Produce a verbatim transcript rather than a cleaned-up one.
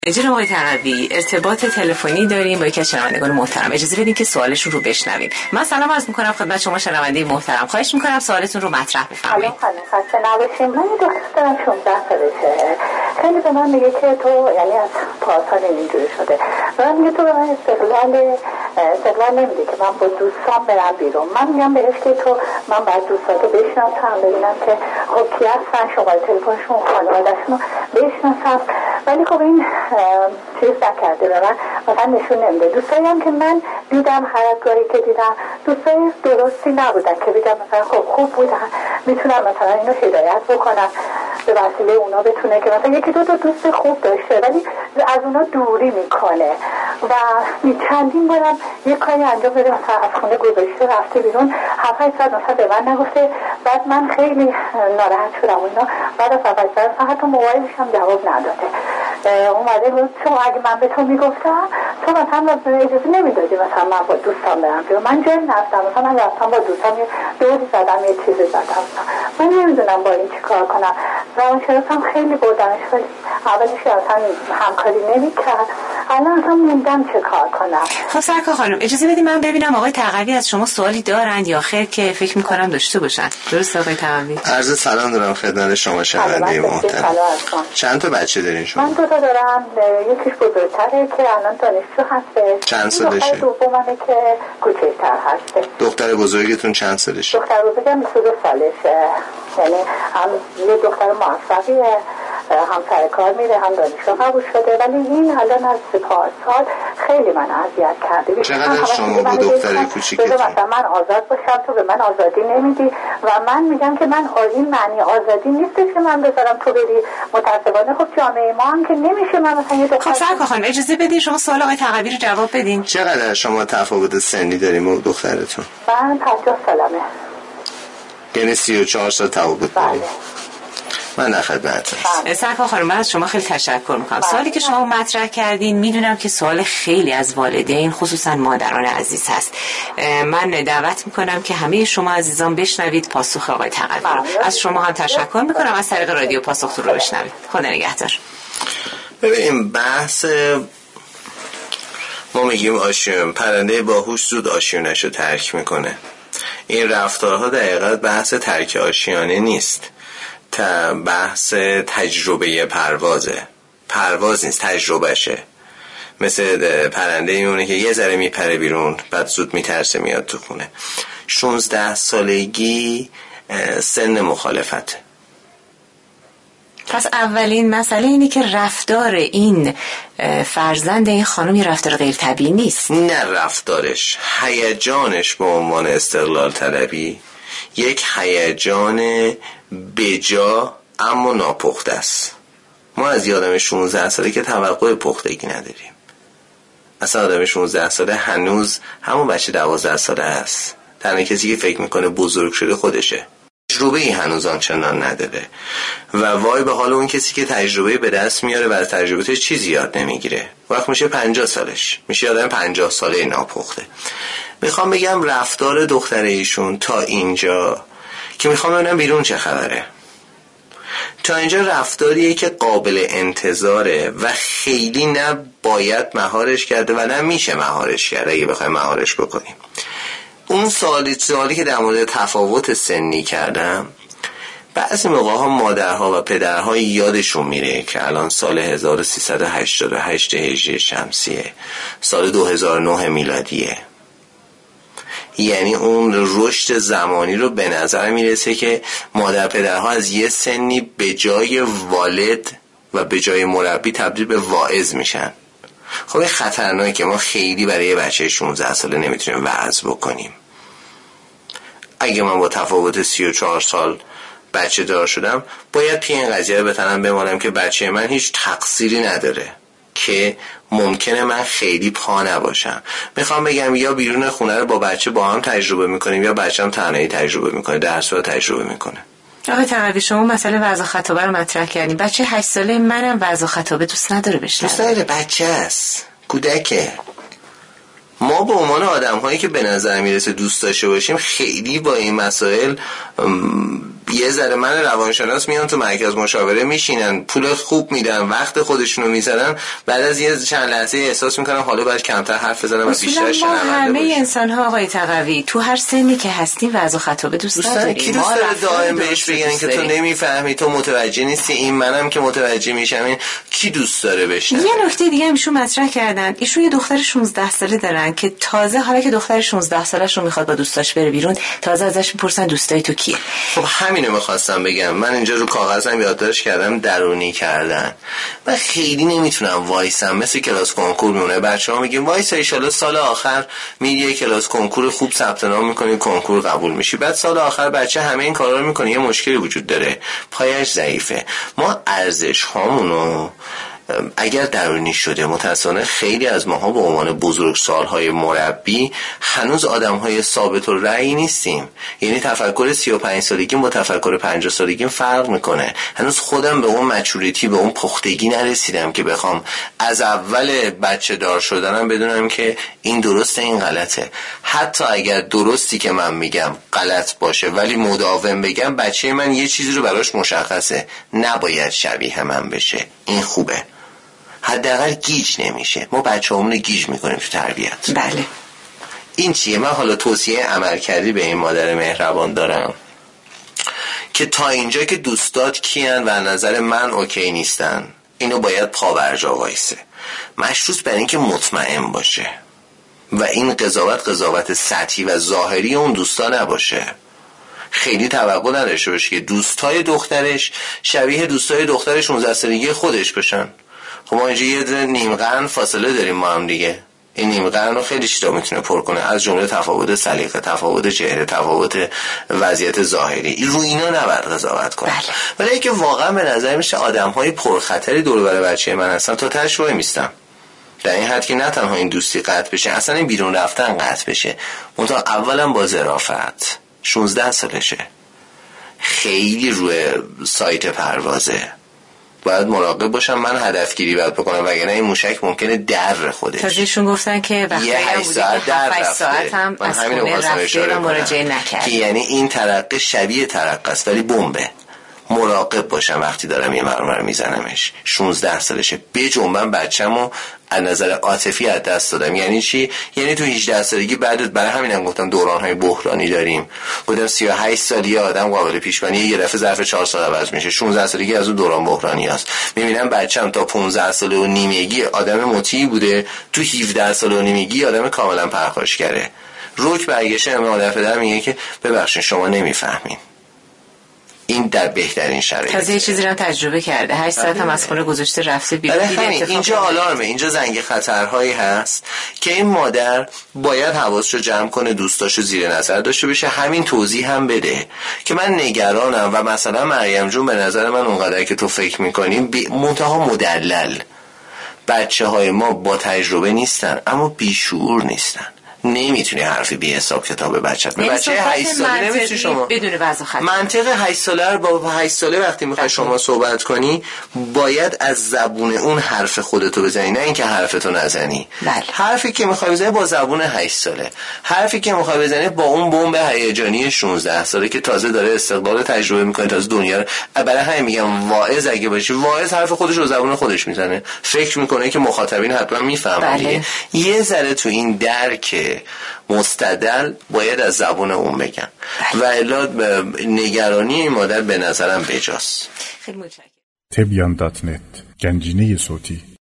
جناب آقای تقوی، ارتباط تلفنی داریم با یکی از شنوندگان محترم. اجازه بدین که سوالشون رو بشنویم. من سلام عرض می‌کنم خدمت شما شنونده محترم. خواهش می‌کنم سوالتون رو مطرح بفرمایید. خانم خسته نباشین. من دخترم شانزده سالشه. خیلی به من میگه که تو یعنی از پارسال اینجوری شده. من میگه تو به من استقلال استقلال نمیدی که من با دوستان برم بیرون. من میگم بهش که تو من بعد دوستاتو بشناسم ببینم که خب کی هستن، شماره تلفنشون، خانواده‌شون بشناسم. ولی خب این چیز نکرده به من، مثلا نشون نمیده. دوستایی هم که من دیدم هر کاری که دیدم دوستای درستی نبودن که بگم مثلا خب خوب بودن میتونم مثلا اینو هدایت بکنم به وسیله اونا بتونه که مثلا یکی دو تا دوست خوب داشته ولی از اونا دوری میکنه و چندین بارم یک کاری انجام بده مثلا از خونه گذاشته رفته بیرون هفت هشت ساعت مثلا به من نگفته. بعد من خیلی ناراحت شدم و اینا. بعد از هفت هشت ساعت مثلا حتی موبایلش هم جواب نداده. اومده بود چون اگه من به تو میگفتم تو مثلا اجازه نمیدادی مثلا من با دوستان برم بیرون. من جایی نرفتم، مثلا من رفتم با دوستان یه دوری زدم یه چیزی زدم. من نمیدونم با این چی کار کنم. روانشناسم خیلی بردمش ولی اولش اصلا همکاری نمیکرد. الان اصلا موندم چه کار کنم. خب سرکار خانم اجازه بدید من ببینم آقای تقوی از شما سوالی دارند یا خیر که فکر میکنم داشته باشن. درست آقای تقوی؟ عرض سلام دارم خدمت شما شنونده محترم. چند تا بچه دارین شما؟ من دو تا دارم. یکیش بزرگتره که الان دانشجو هسته. چند سالشه؟ دختر دوممه که کوچکتر هسته. دختر بزرگتون چند سالشه؟ دختر بزرگم بیست و دو سالشه. یعنی هم یه دختر موفقیه، هم سر کار میره، هم دانشگاه قبول شده. ولی این الان از پارسال خیلی من اذیت کرده. چقدر شما با دختر کوچیکتون؟ مثلا من آزاد باشم تو به من آزادی نمیدی و من میگم که من این معنی آزادی نیستش که من بذارم تو بری. متأسفانه خب جامعه ما هم که نمیشه من مثلا یه دختر. خب سرکار خانم اجازه بدین شما سوال آقای تقوی رو جواب بدین. چقدر شما تفاوت سنی داریم با دخترتون؟ من پنجاه سالمه. یعنی سی و چهار سال تفاوت داریم. من نه خدمتتون. سرکار خانم من از شما خیلی تشکر میکنم. سوالی که شما مطرح کردین میدونم که سوال خیلی از والدین خصوصا مادران عزیز هست. من دعوت میکنم که همه شما عزیزان بشنوید پاسخ آقای تقوی رو. از شما هم تشکر میکنم از طریق رادیو پاسخ رو بشنوید. خدا نگهدار. ببین بحث ما میگیم آشیون، پرنده باهوش زود آشیونش رو ترک میکنه. این رفتارها دقیقاً بحث ترک آشیانه نیست، تا بحث تجربه پروازه. پرواز نیست، تجربهشه. مثل پرنده میمونه که یه ذره میپره بیرون بعد زود میترسه میاد تو خونه. شانزده سالگی سن مخالفته. پس اولین مسئله اینه که رفتار این فرزند این خانم یه رفتار غیر طبیعی نیست. نه رفتارش، هیجانش به عنوان استقلال طلبی یک هیجان بجا اما ناپخته است. ما از آدم شانزده ساله که توقع پختگی نداریم. اصلا آدم شانزده ساله هنوز همون بچه دوازده ساله است. تنها کسی که فکر میکنه بزرگ شده خودشه. تجربه ای هنوز آنچنان نداره و وای به حال اون کسی که تجربه به دست میاره و از تجربهش چیزی یاد نمیگیره. وقت میشه پنجاه سالش میشه آدم پنجاه ساله ناپخته. میخوام بگم رفتار دختر ایشون تا اینجا که میخوام ببینم بیرون چه خبره، تا اینجا رفتاریه که قابل انتظاره و خیلی نه باید مهارش کرده و نه میشه مهارش کرده اگه بخوایم مهارش بکنیم. اون سالی سالی که در مورد تفاوت سنی کردم، بعضی موقع ها مادرها و پدرها یادشون میره که الان سال هزار و سیصد و هشتاد و هشت هجری شمسیه، سال دو هزار و نه میلادیه. یعنی اون رشد زمانی رو به نظر میرسه که مادر پدرها از یه سنی به جای والد و به جای مربی تبدیل به واعظ میشن. خب این خطرناکه که ما خیلی برای یه بچه شانزده ساله نمیتونیم وعظ بکنیم. اگه من با تفاوت سی و چهار سال بچه دار شدم باید پی این قضیه رو بتنم بمانم که بچه من هیچ تقصیری نداره که ممکنه من خیلی پا نباشم. میخوام بگم یا بیرون خونه رو با بچه با هم تجربه میکنیم یا بچه هم تنهایی تجربه میکنه، درس رو تجربه میکنه. آقای تقوی شما مسئله وضع خطابه رو مطرح کردیم. بچه هشت ساله منم وضع خطابه دوست نداره بشنوه. دوست نداره، بچه است، کودکه. ما به عنوان آدم هایی که به نظر میرسه دوست داشته باشیم خیلی با این مسائل یه ذره من روانشناس میان تو مرکز مشاوره میشینن، پول خوب میدن، وقت خودشونو میذارن، بعد از یه چند لحظه احساس میکنن حالا باید کمتر حرف بزنم و بیشتر شنونده باشم. همه انسان ها آقای تقوی تو هر سنی که هستیم وضع خطابه دوست داریم. کی دوست داره دائم بهش بگن که تو نمیفهمی، تو متوجه نیستی، این منم که متوجه میشم، این کی دوست داره بشه؟ یه نکته دیگه هم ایشون مطرح کردن، ایشون یه دختر شانزده ساله دارن که تازه حالا که دختر شانزده سالش رو میخواد با دوستاش بره بیرون، تازه ازش میپرسن دوستای تو کیه. خب همینو میخواستم بگم، من اینجا رو کاغذم یادداشت کردم درونی کردن. من خیلی نمیتونم وایسم، مثل کلاس کنکور میمونه، بچه‌ها میگن وایسا ان شاءالله سال آخر میری کلاس کنکور خوب ثبت نام میکنی، کنکور قبول میشی، بعد سال آخر بچه همه این کارا رو میکنه، یه مشکلی وجود داره، پایش ضعیفه. ما ارزش هامونو اگر درونی شده، متأسفانه خیلی از ماها به عنوان بزرگسال‌های مربی هنوز آدم‌های ثابت الرأی نیستیم. یعنی تفکر سی و پنج سالگی با تفکر پنجاه سالگی فرق میکنه. هنوز خودم به اون مچوریتی، به اون پختگی نرسیدم که بخوام از اول بچه دار شدنم بدونم که این درسته این غلطه. حتی اگر درستی که من میگم غلط باشه ولی مداوم بگم، بچه من یه چیزی رو براش مشخصه، نباید شبیه من بشه، این خوبه، حداقل گیج نمیشه. ما بچه‌هامون رو گیج میکنیم تو تربیت. بله. این چیه؟ من حالا توصیه عمل کردی به این مادر مهربان دارم که تا اینجا که دوستات کیان و نظر من اوکی نیستن، اینو باید پا برجا وایسه، مشروط بر این که مطمئن باشه و این قضاوت قضاوت سطحی و ظاهری اون دوستا نباشه. خیلی توقع نداشته باشه که دوستای دخترش شبیه دوستای دختر شانزده سالگی خودش بشن. خب ما اینجا یه نیم قرن فاصله داریم ما هم دیگه. این نیم قرن رو خیلی چیزا میتونه پر کنه، از جمله تفاوت سلیقه، تفاوت چهره، تفاوت وضعیت ظاهری. رو اینا نباید قضاوت کنه. بله. ولی اینکه واقعا به نظر میشه آدم‌های پرخطری دور و بر بچه من هستن، تا تاش وای میستم. در این حد که نه تنها این دوستی قطع بشه، اصلا این بیرون رفتن قطع بشه. منتها اولا با ظرافت، شانزده سالشه، خیلی روی سایت پروازه، باید مراقب باشم من هدفگیری باید بکنم، وگرنه این موشک ممکنه در خودش. تازهشون گفتن که وقتی هم بودی که هفت ساعت هم از خونه رفته و مراجعه نکرد، که یعنی این ترقه شبیه ترقه است ولی بمبه. مراقب باشم وقتی دارم یه مرمر میزنمش. شانزده سالشه، بجنبم بچه‌مو از نظر عاطفی از دست دادم. یعنی چی؟ یعنی تو هجده سالگی بعد، برای همینم گفتم دوران‌های بحرانی داریم. گفتم سی و هشت سالی آدم قابل پیش‌بینی یه دفعه ظرف چهار سال عوض میشه. شانزده سالگی از اون دوران بحرانی است. میبینم بچه‌م تا پانزده ساله و نیمگی آدم مطیعی بوده، تو هفده سال و نیمگی آدم کاملا پرخاشگره. روک برگشته من مادر پدر میگه که ببخشید شما نمیفهمین. این در بهترین شرایط. تازه چیزی رو تجربه کرده، هشت ساعت هم از خونه گذاشته رفته بیرون. اینجا آلارمه، اینجا زنگ خطرهایی هست که این مادر باید حواسشو جمع کنه، دوستاشو زیر نظر داشته باشه. همین توضیح هم بده که من نگرانم و مثلا مریم جون به نظر من اونقدر که تو فکر میکنیم منتها مدلل. بچه های ما با تجربه نیستن اما بیشعور نیستن. نمیتونی حرفی بی حساب کتاب بچت به بچه هشت ساله نمیتونی شما بدون وضع خطر. منطق هشت ساله رو با هشت ساله وقتی میخوای شما صحبت کنی باید از زبون اون حرف خودتو بزنی، نه اینکه حرفتو نزنی. بله. حرفی که میخوای بزنی با زبون هشت ساله، حرفی که میخوای بزنی با اون بمب هیجانی شانزده ساله که تازه داره استقلال تجربه میکنه، تازه دنیا رو. برای همین میگم واعظ اگه باشی، واعظ حرف خودش رو زبون خودش میزنه، فکر میکنه که مخاطبین حتما میفهمن. بله. یه ذره تو این درک مستدل باید از زبون اون بگن و الا نگرانی این مادر به نظرم بجاست. خیلی متشکرم. تبیان دات نت، گنجینه صوتی.